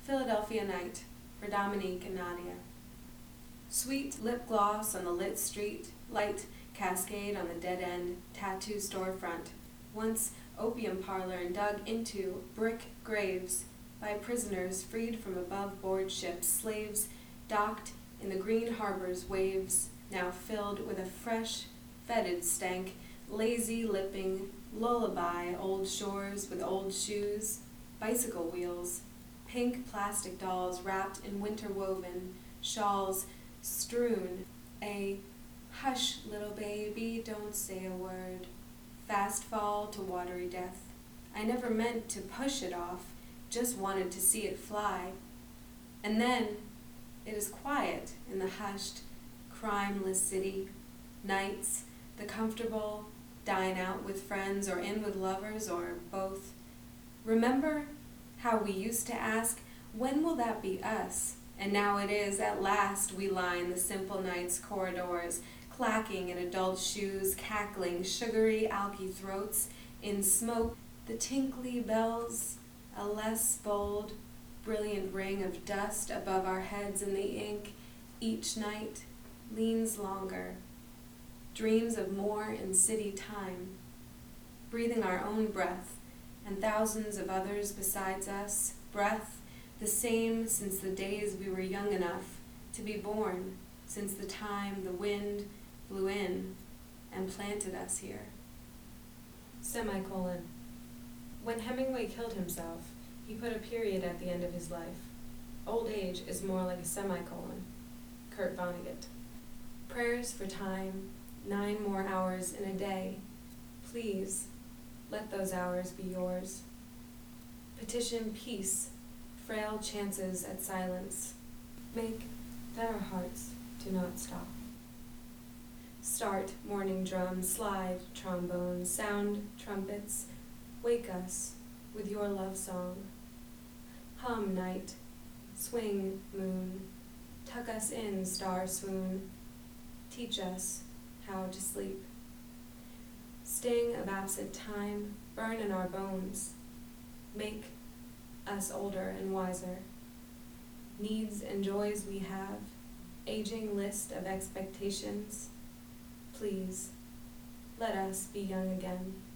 Philadelphia Night for Dominique and Nadia. Sweet lip gloss on the lit street, light cascade on the dead-end tattoo storefront, once opium parlor and dug into brick graves by prisoners freed from above-board ships, slaves docked in the green harbor's waves, now filled with a fresh, fetid stank, lazy lipping, lullaby old shores with old shoes, bicycle wheels, pink plastic dolls wrapped in winter-woven shawls strewn, a hush, little baby, don't say a word, fast fall to watery death. I never meant to push it off, just wanted to see it fly. And then it is quiet in the hushed, crimeless city. Nights, the comfortable, dine out with friends or in with lovers or both. Remember how we used to ask, when will that be us? And now it is, at last we line the simple night's corridors, clacking in adult shoes, cackling sugary alky throats in smoke, the tinkly bells, a less bold, brilliant ring of dust above our heads in the ink, each night leans longer, dreams of more in city time, breathing our own breath and thousands of others besides us, breath the same since the days we were young enough to be born, since the time the wind blew in and planted us here. Semicolon. When Hemingway killed himself, he put a period at the end of his life. Old age is more like a semicolon. Kurt Vonnegut. Prayers for time, 9 more hours in a day. Please, let those hours be yours. Petition peace, frail chances at silence. Make that our hearts do not stop. Start morning drum, slide trombone, sound trumpets, wake us with your love song. Hum night, swing moon, tuck us in star swoon, teach us how to sleep. Sting of absent time, burn in our bones, make us older and wiser. Needs and joys we have, aging list of expectations. Please, let us be young again.